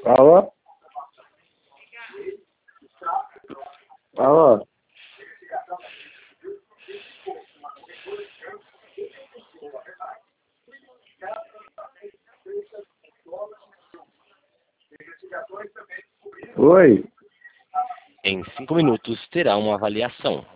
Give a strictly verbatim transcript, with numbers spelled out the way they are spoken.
Alô? Alô? Oi? Em cinco minutos terá uma avaliação.